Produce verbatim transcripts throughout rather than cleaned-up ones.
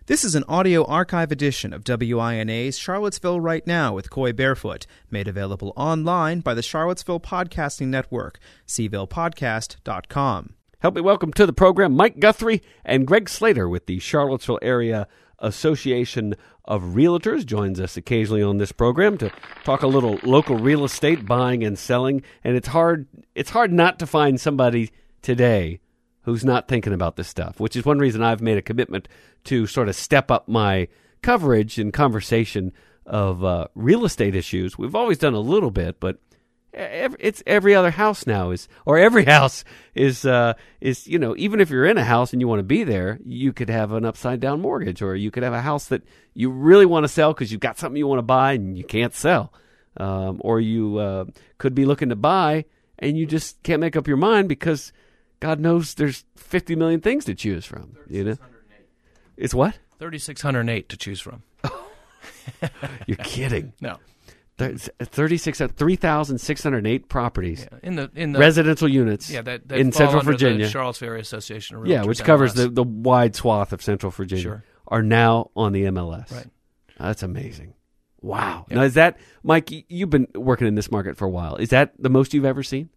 This is an audio archive edition of W I N A's Charlottesville Right Now with Coy Barefoot, made available online by the Charlottesville Podcasting Network, c ville podcast dot com. Help me welcome to the program Mike Guthrie and Greg Slater with the Charlottesville Area Association of Realtors. Joins us occasionally on this program to talk a little local real estate, buying and selling. And it's hard, it's hard not to find somebody today who's not thinking about this stuff, which is one reason I've made a commitment to sort of step up my coverage and conversation of uh, real estate issues. We've always done a little bit, but every, it's every other house now is, or every house is, uh, is, you know, even if you're in a house and you want to be there, you could have an upside down mortgage, or you could have a house that you really want to sell because you've got something you want to buy and you can't sell. Um, or you uh, could be looking to buy and you just can't make up your mind because God knows there's fifty million things to choose from. You know, it's what? thirty-six hundred eight to choose from. You're kidding. No. thirty-six, three thousand six hundred eight properties yeah, in the in the residential units yeah, that, that in fall Central under Virginia. The Charlottesville Area Association of Realtors. Yeah, which covers the, the wide swath of Central Virginia, sure. are now on the M L S. Right. That's amazing. Wow. Yep. Now, is that, Mike, you've been working in this market for a while. Is that the most you've ever seen?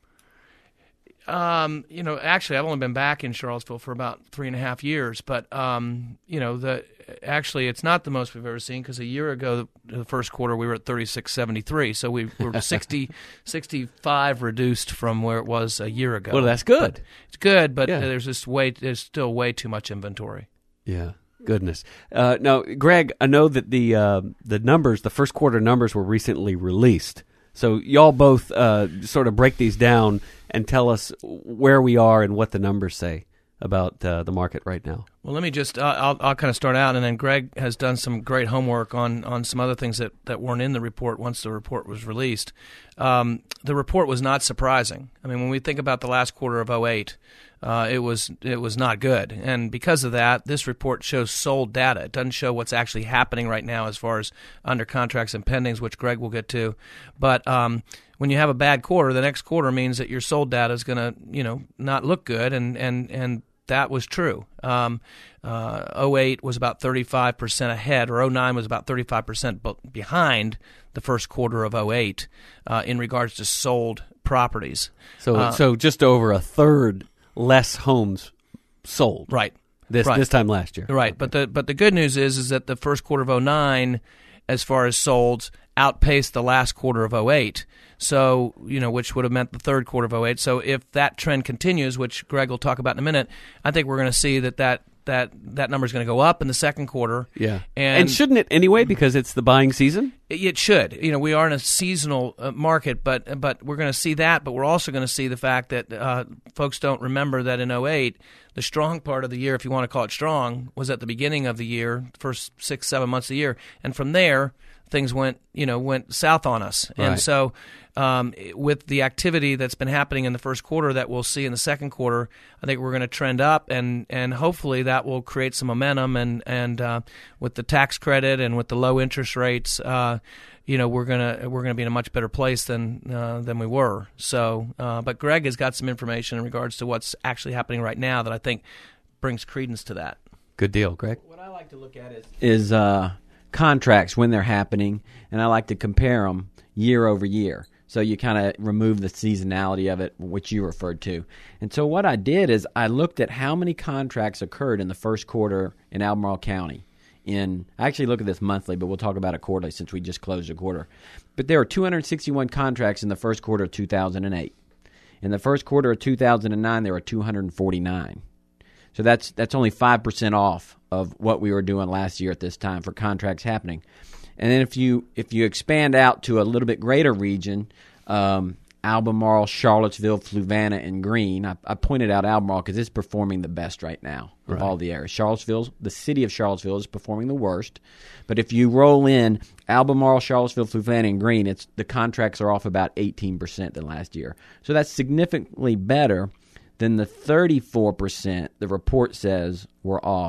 Um, you know, actually, I've only been back in Charlottesville for about three and a half years, but um, you know, the actually, it's not the most we've ever seen because a year ago, the, the first quarter, we were at thirty-six seventy-three, so we were sixty, sixty-five reduced from where it was a year ago. Well, that's good. But it's good, but yeah. there's just way, there's still way too much inventory. Yeah. Goodness. Uh, now, Greg, I know that the uh, the numbers, the first quarter numbers, were recently released. So y'all both uh, sort of break these down and tell us where we are and what the numbers say about uh, the market right now. Well, let me just, uh, I'll, I'll kind of start out, and then Greg has done some great homework on, on some other things that, that weren't in the report once the report was released. Um, the report was not surprising. I mean, when we think about the last quarter of oh eight, uh, it was it was not good. And because of that, this report shows sold data. It doesn't show what's actually happening right now as far as under contracts and pendings, which Greg will get to. But um, when you have a bad quarter, the next quarter means that your sold data is going to, you know, not look good, and and and that was true. Um, uh, oh eight was about thirty-five percent ahead, or oh nine was about thirty-five percent behind the first quarter of oh eight uh, in regards to sold properties. So, uh, so just over a third less homes sold. Right. This right. this time last year. Right. Okay. But the but the good news is is that the first quarter of oh nine, as far as solds, outpaced the last quarter of oh eight. So, you know, which would have meant the third quarter of oh eight. So if that trend continues, which Greg will talk about in a minute, I think we're going to see that that, that, that number is going to go up in the second quarter. Yeah. And, and shouldn't it anyway, because it's the buying season? It should. You know, we are in a seasonal uh, market, but but we're going to see that, but we're also going to see the fact that uh, folks don't remember that in oh eight, the strong part of the year, if you want to call it strong, was at the beginning of the year, first six, seven months of the year. And from there, things went, you know, went south on us. Right. And so um, with the activity that's been happening in the first quarter that we'll see in the second quarter, I think we're going to trend up, and, and hopefully that will create some momentum. And, and uh, with the tax credit and with the low interest rates, uh, you know, we're gonna we're gonna be in a much better place than uh, than we were. So, uh, but Greg has got some information in regards to what's actually happening right now that I think brings credence to that. Good deal, Greg. What I like to look at is is uh, contracts when they're happening, and I like to compare them year over year. So you kind of remove the seasonality of it, which you referred to. And so what I did is I looked at how many contracts occurred in the first quarter in Albemarle County. In I actually look at this monthly, but we'll talk about it quarterly since we just closed a quarter. But there were two hundred sixty-one contracts in the first quarter of two thousand eight. In the first quarter of two thousand nine, there were two hundred forty-nine. So that's that's only five percent off of what we were doing last year at this time for contracts happening. And then if you if you expand out to a little bit greater region, um, Albemarle, Charlottesville, Fluvanna, and Greene. I, I pointed out Albemarle because it's performing the best right now of right. all the areas. Charlottesville, the city of Charlottesville is performing the worst. But if you roll in Albemarle, Charlottesville, Fluvanna, and Greene, it's the contracts are off about eighteen percent than last year. So that's significantly better than the thirty-four percent the report says were off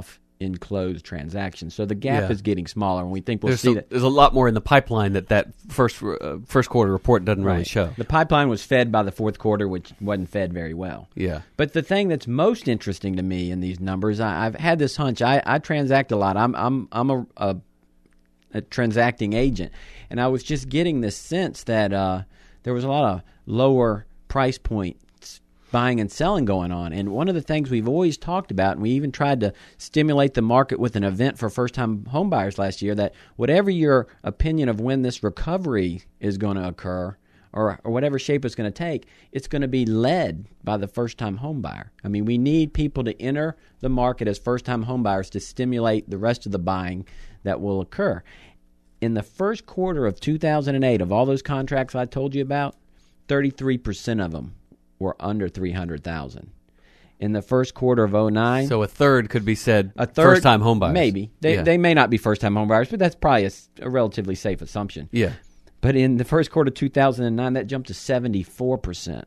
in closed transactions. So the gap Yeah. is getting smaller, and we think we'll There's, see a, that. there's a lot more in the pipeline that that first uh, first quarter report doesn't really Right. show. The pipeline was fed by the fourth quarter, which wasn't fed very well. Yeah. But the thing that's most interesting to me in these numbers, I, I've had this hunch. I, I transact a lot. I'm I'm I'm a, a, a transacting agent, and I was just getting this sense that uh, there was a lot of lower price points buying and selling going on. And one of the things we've always talked about, and we even tried to stimulate the market with an event for first-time home buyers last year, that whatever your opinion of when this recovery is going to occur, or, or whatever shape it's going to take, it's going to be led by the first-time home buyer. I mean, we need people to enter the market as first-time home buyers to stimulate the rest of the buying that will occur. In the first quarter of two thousand eight, of all those contracts I told you about, thirty-three percent of them were under three hundred thousand. In the first quarter of oh nine, So a third could be said a third, first-time home buyers. Maybe. They, yeah. they may not be first-time home buyers, but that's probably a, a relatively safe assumption. Yeah. But in the first quarter of two thousand nine, that jumped to seventy-four percent.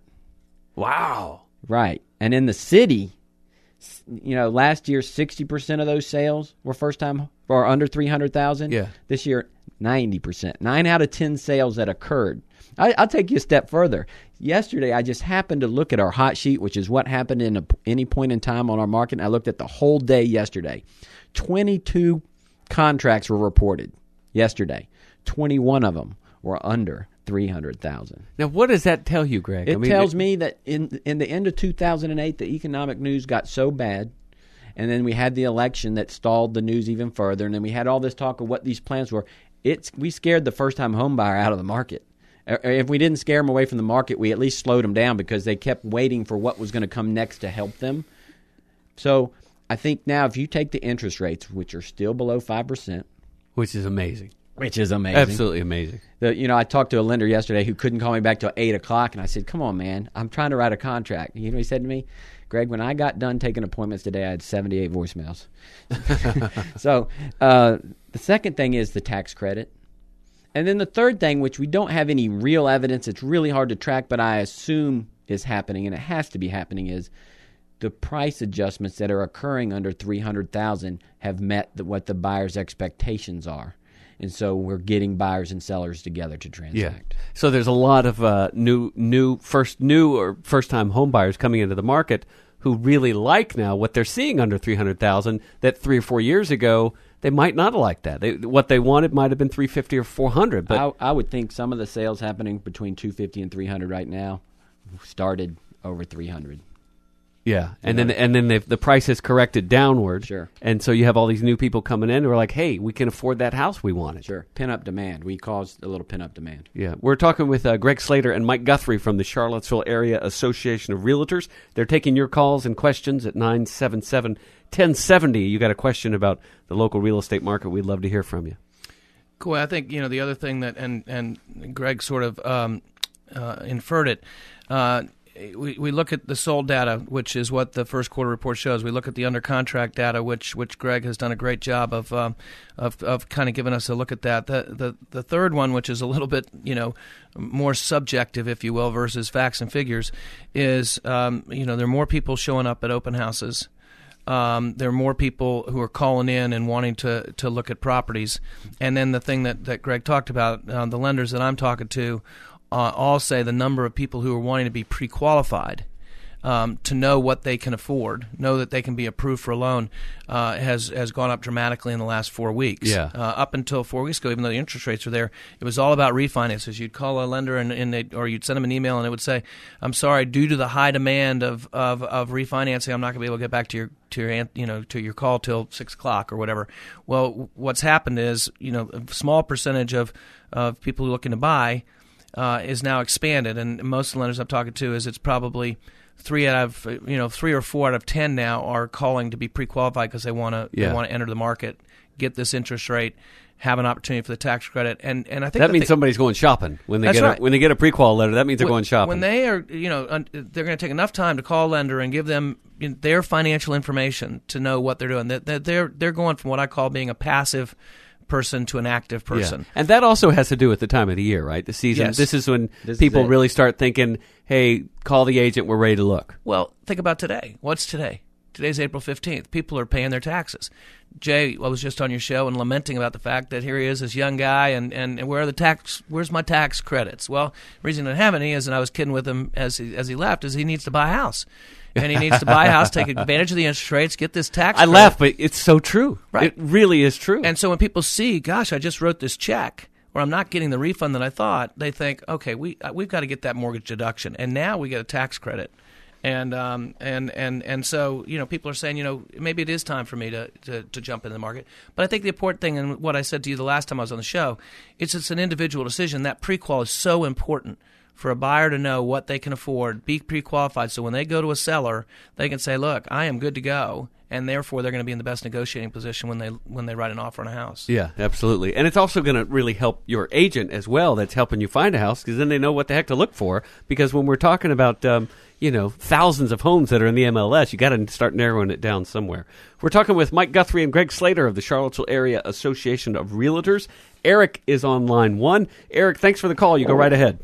Wow. Right. And in the city, you know, last year, sixty percent of those sales were first-time or under three hundred thousand. Yeah. This year, ninety percent. Nine out of ten sales that occurred. I, I'll take you a step further. Yesterday, I just happened to look at our hot sheet, which is what happened in a, any point in time on our market. And I looked at the whole day yesterday. twenty-two contracts were reported yesterday. twenty-one of them were under three hundred thousand. Now, what does that tell you, Greg? It I mean, tells it, me that in in the end of two thousand eight, the economic news got so bad, and then we had the election that stalled the news even further, and then we had all this talk of what these plans were. It's we scared the first-time home buyer out of the market. If we didn't scare them away from the market, we at least slowed them down because they kept waiting for what was going to come next to help them. So I think now if you take the interest rates, which are still below five percent. which is amazing. Which is amazing. Absolutely amazing. The, you know, I talked to a lender yesterday who couldn't call me back till eight o'clock, and I said, come on, man, I'm trying to write a contract. You know what he said to me? Greg, when I got done taking appointments today, I had seventy-eight voicemails. So uh, the second thing is the tax credit. And then the third thing, which we don't have any real evidence, it's really hard to track, but I assume is happening, and it has to be happening, is the price adjustments that are occurring under three hundred thousand have met the, what the buyer's expectations are. And so we're getting buyers and sellers together to transact. Yeah. So there's a lot of uh, new, new first new or first time home buyers coming into the market who really like now what they're seeing under three hundred thousand. That three or four years ago they might not have liked that. They, what they wanted might have been three fifty or four hundred. But I, I would think some of the sales happening between two fifty and three hundred right now started over three hundred. yeah, and then and then the price has corrected downward. Sure. And so you have all these new people coming in who are like, "Hey, we can afford that house we wanted." Sure. Pin-up demand. We caused a little pin-up demand. Yeah, we're talking with uh, Greg Slater and Mike Guthrie from the Charlottesville Area Association of Realtors. They're taking your calls and questions at nine seven seven, one oh seven oh. You got a question about the local real estate market, we'd love to hear from you. Cool. I think, you know, the other thing that, and, and Greg sort of um, uh, inferred it, uh, we, we look at the sold data, which is what the first quarter report shows. We look at the under contract data, which which Greg has done a great job of um, of, of kind of giving us a look at that. The, the the third one, which is a little bit, you know, more subjective, if you will, versus facts and figures, is um, you know, there are more people showing up at open houses. Um, there are more people who are calling in and wanting to, to look at properties. And then the thing that, that Greg talked about, uh, the lenders that I'm talking to uh, all say the number of people who are wanting to be pre-qualified um, to know what they can afford, know that they can be approved for a loan, uh, has has gone up dramatically in the last four weeks. Yeah. Uh, up until four weeks ago, even though the interest rates were there, it was all about refinances. You'd call a lender and, and they'd, or you'd send them an email and it would say, "I'm sorry, due to the high demand of, of, of refinancing, I'm not going to be able to get back to your to your you know to your call till six o'clock or whatever." Well, what's happened is, you know, a small percentage of of people looking to buy uh, is now expanded, and most of the lenders I'm talking to is it's probably Three out of you know three or four out of ten now are calling to be pre-qualified because they want to Yeah. they want to enter the market, get this interest rate, have an opportunity for the tax credit, and and I think That the means thing- somebody's going shopping when they That's get a, right. when they get a pre-qual letter. That means they're when, going shopping. when they are you know un, they're going to take enough time to call a lender and give them you know, their financial information to know what they're doing. That they're they're going from what I call being a passive person to an active person. Yeah. And that also has to do with the time of the year, right? The season. Yes. This is when This is people it. really start thinking, "Hey, call the agent. We're ready to look." Well, think about today. What's today? today's April fifteenth. People are paying their taxes. Jay, I was just on your show and lamenting about the fact that here he is, this young guy, and, and, and where are the tax? Where's my tax credits? Well, the reason I don't have any is, and I was kidding with him as he, as he left, is he needs to buy a house. And he needs to buy a house, take advantage of the interest rates, get this tax I credit. laugh, but it's so true. Right. It really is true. And so when people see, gosh, I just wrote this check, or I'm not getting the refund that I thought, they think, okay, we we've got to get that mortgage deduction, and now we get a tax credit, and um and and and so you know people are saying, you know, maybe it is time for me to to, to jump into the market. But I think the important thing, and what I said to you the last time I was on the show, it's it's an individual decision. That pre-qual is so important for a buyer to know what they can afford, be pre-qualified, so when they go to a seller, they can say, look, I am good to go, and therefore they're going to be in the best negotiating position when they when they write an offer on a house. Yeah, absolutely. And it's also going to really help your agent as well that's helping you find a house, because then they know what the heck to look for. Because when we're talking about, um, you know, thousands of homes that are in the M L S, you got to start narrowing it down somewhere. We're talking with Mike Guthrie and Greg Slater of the Charlottesville Area Association of Realtors. Eric is on line one. Eric, thanks for the call. You go right ahead.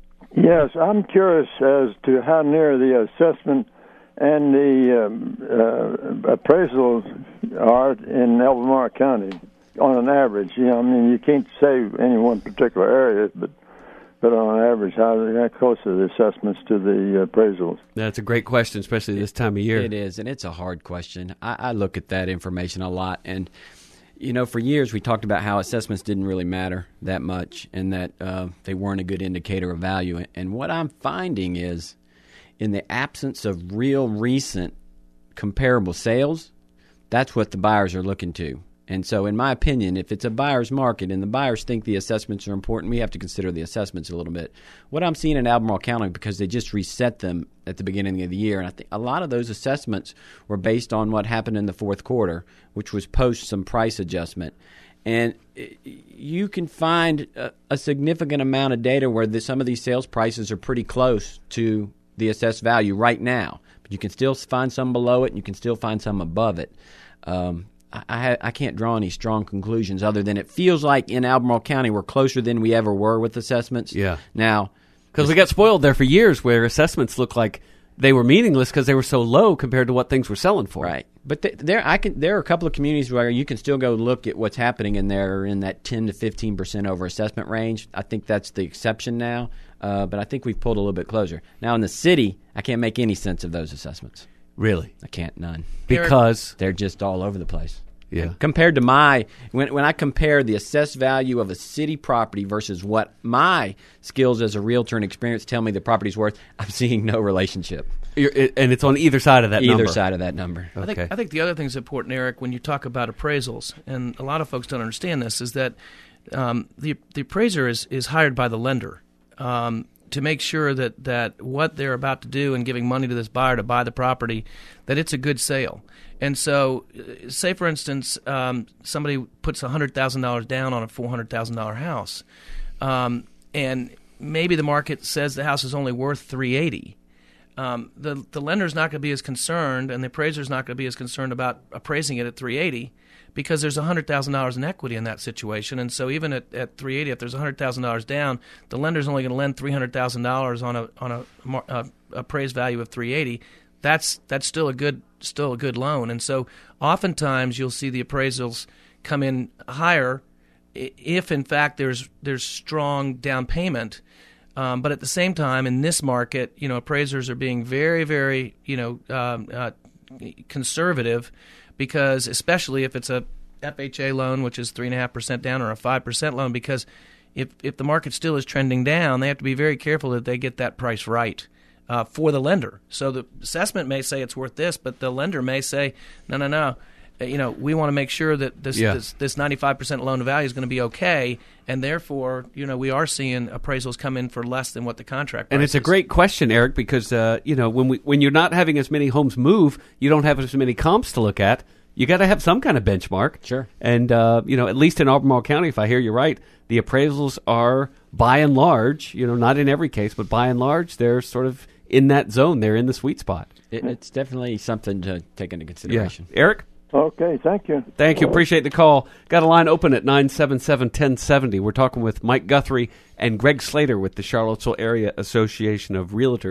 Yes, I'm curious as to how near the assessment and the um, uh, appraisals are in Albemarle County on an average. You know, I mean, you can't say any one particular area, but but on average, how, how close are the assessments to the appraisals? That's a great question, especially this time of year. It is, and it's a hard question. I, I look at that information a lot, and you know, for years we talked about how assessments didn't really matter that much, and that uh, they weren't a good indicator of value. And what I'm finding is, in the absence of real recent comparable sales, that's what the buyers are looking to. And so, in my opinion, if it's a buyer's market and the buyers think the assessments are important, we have to consider the assessments a little bit. What I'm seeing in Albemarle County, because they just reset them at the beginning of the year, and I think a lot of those assessments were based on what happened in the fourth quarter, which was post some price adjustment. And you can find a, a significant amount of data where the, some of these sales prices are pretty close to the assessed value right now. But you can still find some below it, and you can still find some above it. Um, I, I, I can't draw any strong conclusions other than it feels like in Albemarle County we're closer than we ever were with assessments. Yeah. Now, because we got spoiled there for years where assessments looked like they were meaningless because they were so low compared to what things were selling for. Right. But th- there I can there are a couple of communities where you can still go look at what's happening in there in that ten to fifteen percent over assessment range. I think that's the exception now, uh, but I think we've pulled a little bit closer. Now in the city, I can't make any sense of those assessments. Really? I can't, none. Because? They're just all over the place. Yeah. Compared to my, when when I compare the assessed value of a city property versus what my skills as a realtor and experience tell me the property's worth, I'm seeing no relationship. You're, and it's on either side of that either number. Either side of that number. I think, okay. I think the other thing that's important, Eric, when you talk about appraisals, and a lot of folks don't understand this, is that um, the the appraiser is, is hired by the lender um, to make sure that, that what they're about to do and giving money to this buyer to buy the property, that it's a good sale. And so, say, for instance, um, somebody puts one hundred thousand dollars down on a four hundred thousand dollars house, um, and maybe the market says the house is only worth three hundred eighty dollars. Um, the the lender's not going to be as concerned, and the appraiser's not going to be as concerned about appraising it at three hundred eighty dollars because there's one hundred thousand dollars in equity in that situation. And so even at, at three hundred eighty dollars, if there's one hundred thousand dollars down, the lender's only going to lend three hundred thousand dollars on a on a, a appraised value of three hundred eighty dollars. That's that's still a good still a good loan. And so oftentimes you'll see the appraisals come in higher if in fact there's there's strong down payment. Um, but at the same time, in this market, you know, appraisers are being very, very, you know, um, uh, conservative, because especially if it's a F H A loan, which is three and a half percent down, or a five percent loan, because if if the market still is trending down, they have to be very careful that they get that price right uh, for the lender. So the assessment may say it's worth this, but the lender may say, no, no, no. You know, we want to make sure that this yeah. this, this ninety-five percent loan to value is going to be okay, and therefore, you know, we are seeing appraisals come in for less than what the contract price And it's a is. great question, Eric, because uh, you know, when we when you're not having as many homes move, you don't have as many comps to look at. You got to have some kind of benchmark. Sure. And uh, you know, at least in Albemarle County, if I hear you right, the appraisals are by and large, you know, not in every case, but by and large, they're sort of in that zone. They're in the sweet spot. It, it's definitely something to take into consideration. Yeah. Eric? Okay, thank you. Thank you. Appreciate the call. Got a line open at nine seven seven, one oh seven oh. We're talking with Mike Guthrie and Greg Slater with the Charlottesville Area Association of Realtors.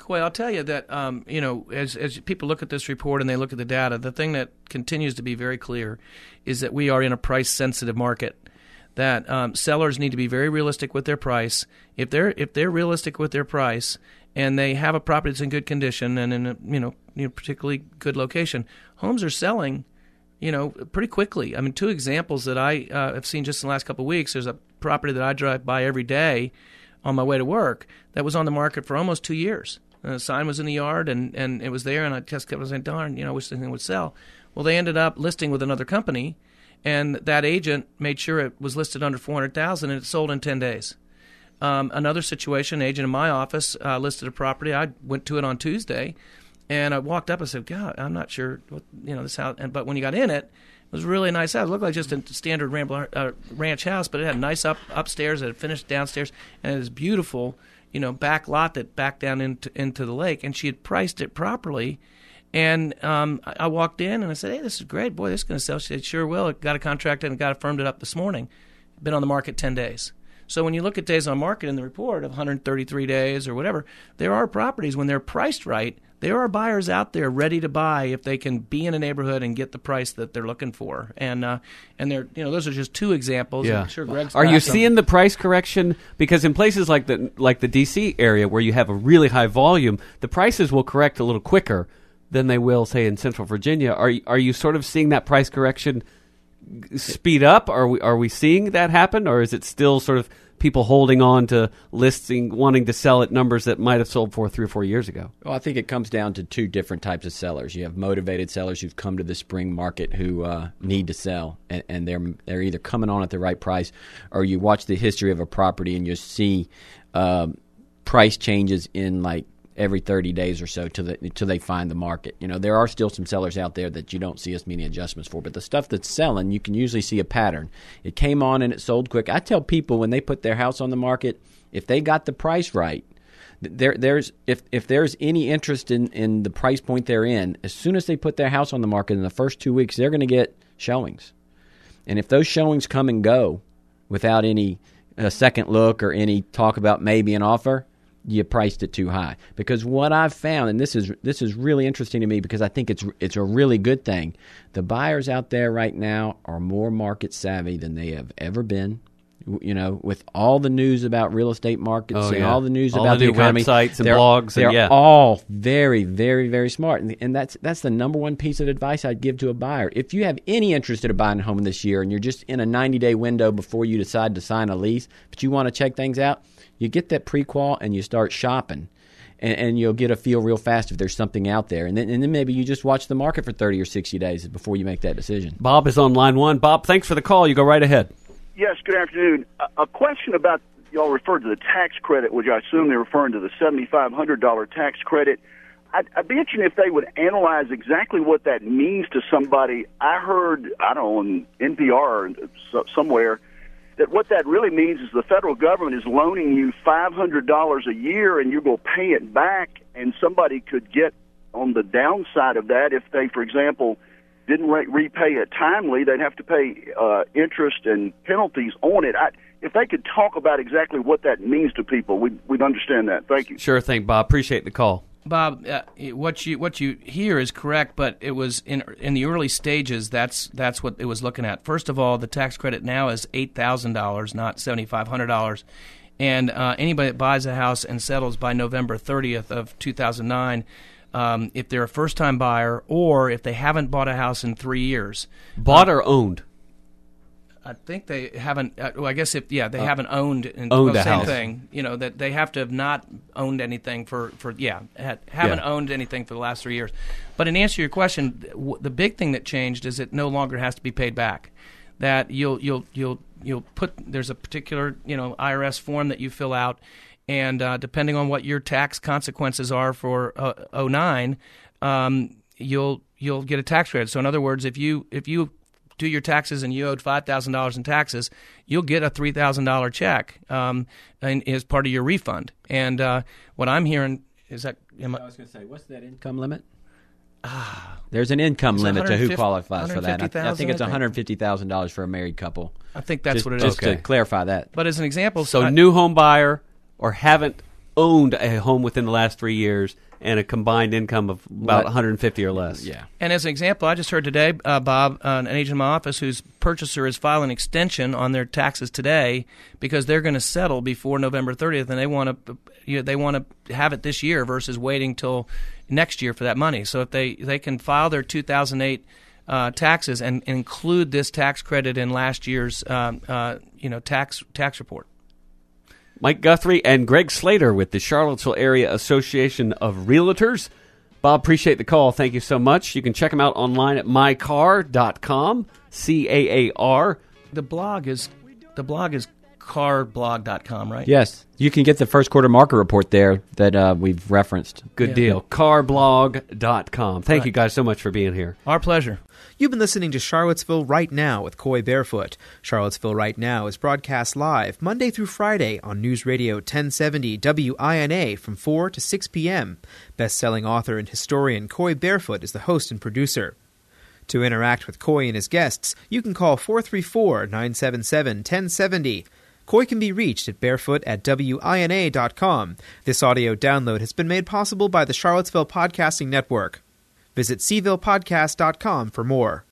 Coy, I'll tell you that um, you know, as as people look at this report and they look at the data, the thing that continues to be very clear is that we are in a price-sensitive market. That um, sellers need to be very realistic with their price. If they're if they're realistic with their price and they have a property that's in good condition and in a you know, you know particularly good location, homes are selling, you know, pretty quickly. I mean, two examples that I uh, have seen just in the last couple of weeks. There's a property that I drive by every day on my way to work that was on the market for almost two years. And the sign was in the yard, and, and it was there, and I just kept saying, darn, you know, I wish the thing would sell. Well, they ended up listing with another company, and that agent made sure it was listed under four hundred thousand dollars, and it sold in ten days. Um, another situation, an agent in my office uh, listed a property. I went to it on Tuesday, and I walked up and said, God, I'm not sure what, you know, this house. And, but when you got in it, it was a really nice house. It looked like just a standard Rambler, uh, ranch house, but it had a nice up upstairs, it had finished downstairs, and it was beautiful, you know, back lot that backed down into into the lake. And she had priced it properly. And um, I, I walked in and I said, hey, this is great. Boy, this is going to sell. She said, sure will. It got a contract and got it firmed it up this morning. Been on the market ten days. So when you look at days on market in the report of one hundred thirty-three days or whatever, there are properties, when they're priced right, there are buyers out there ready to buy if they can be in a neighborhood and get the price that they're looking for. And uh, and they're you know those are just two examples. Yeah. I'm sure Greg's Are got you some. seeing the price correction? Because in places like the like the D C area where you have a really high volume, the prices will correct a little quicker than they will, say, in Central Virginia. Are are you sort of seeing that price correction speed up? Are we are we seeing that happen, or is it still sort of people holding on to listing, wanting to sell at numbers that might have sold for three or four years ago? Well, I think it comes down to two different types of sellers. You have motivated sellers who've come to the spring market who uh, need to sell, and, and they're they're either coming on at the right price, or you watch the history of a property and you see um, price changes in like every thirty days or so till, the, till they find the market. You know, there are still some sellers out there that you don't see as many adjustments for, but the stuff that's selling, you can usually see a pattern. It came on and it sold quick. I tell people when they put their house on the market, if they got the price right, there there's if if there's any interest in, in the price point they're in, as soon as they put their house on the market in the first two weeks, they're going to get showings. And if those showings come and go without any uh, second look or any talk about maybe an offer, you priced it too high. Because what I've found, and this is this is really interesting to me because I think it's it's a really good thing, the buyers out there right now are more market savvy than they have ever been. You know, with all the news about real estate markets Oh, and yeah. all the news All about the the, new economy, websites and they're, blogs and- they're yeah. all very, very, very smart. And, and that's that's the number one piece of advice I'd give to a buyer. If you have any interest in buying a home this year and you're just in a ninety-day window before you decide to sign a lease, but you want to check things out, you get that pre-qual and you start shopping. And, and you'll get a feel real fast if there's something out there. And then, and then maybe you just watch the market for thirty or sixty days before you make that decision. Bob is on line one. Bob, thanks for the call. You go right ahead. Yes, good afternoon. A, a question about, y'all referred to the tax credit, which I assume they're referring to the seven thousand five hundred dollars tax credit. I'd, I'd be interested if they would analyze exactly what that means to somebody. I heard, I don't know, on N P R or so, somewhere, that what that really means is the federal government is loaning you five hundred dollars a year and you're going to pay it back, and somebody could get on the downside of that if they, for example, didn't re- repay it timely. They'd have to pay uh, interest and penalties on it. I, if they could talk about exactly what that means to people, we'd, we'd understand that. Thank you. Sure thing, Bob. Appreciate the call. Bob, uh, what you what you hear is correct, but it was in in the early stages. That's that's what it was looking at. First of all, the tax credit now is eight thousand dollars, not seventy five hundred dollars, and uh, anybody that buys a house and settles by November thirtieth of two thousand nine. Um, if they're a first-time buyer or if they haven't bought a house in three years. Bought uh, or owned? I think they haven't. Uh, well, I guess if yeah, they uh, haven't owned. In, owned well, a same house. thing. You know that they have to have not owned anything for, for yeah had, haven't yeah. owned anything for the last three years. But in answer to your question, w- the big thing that changed is it no longer has to be paid back. That you'll you'll you'll you'll put there's a particular you know I R S form that you fill out. And uh, depending on what your tax consequences are for uh, oh nine, um, you'll you'll get a tax credit. So in other words, if you if you do your taxes and you owed five thousand dollars in taxes, you'll get a three thousand dollars check um, and, as part of your refund. And uh, what I'm hearing is that am I, I was going to say, what's that income limit? Ah, there's an income limit to who qualifies for that. I, I think it's one hundred fifty thousand dollars for a married couple. I think that's just, what it is. Just okay. to clarify that. But as an example, So I, new home buyer or haven't owned a home within the last three years and a combined income of about one hundred fifty or less. Yeah. And as an example, I just heard today, uh, Bob, uh, an agent in my office whose purchaser is filing an extension on their taxes today because they're going to settle before November thirtieth, and they want to you know, they want to have it this year versus waiting till next year for that money. So if they they can file their two thousand eight uh, taxes and, and include this tax credit in last year's um, uh, you know tax tax report. Mike Guthrie and Greg Slater with the Charlottesville Area Association of Realtors. Bob, appreciate the call. Thank you so much. You can check them out online at my car dot com, C A A R. The blog is the blog is car blog dot com, right? Yes. You can get the first quarter market report there that uh, we've referenced. Good Yeah. deal. car blog dot com. Thank Right. you guys so much for being here. Our pleasure. You've been listening to Charlottesville Right Now with Coy Barefoot. Charlottesville Right Now is broadcast live Monday through Friday on News Radio ten seventy W I N A from four to six p.m. Best-selling author and historian Coy Barefoot is the host and producer. To interact with Coy and his guests, you can call four three four, nine seven seven, one zero seven zero. Coy can be reached at barefoot at W I N A dot com. This audio download has been made possible by the Charlottesville Podcasting Network. Visit C ville podcast dot com for more.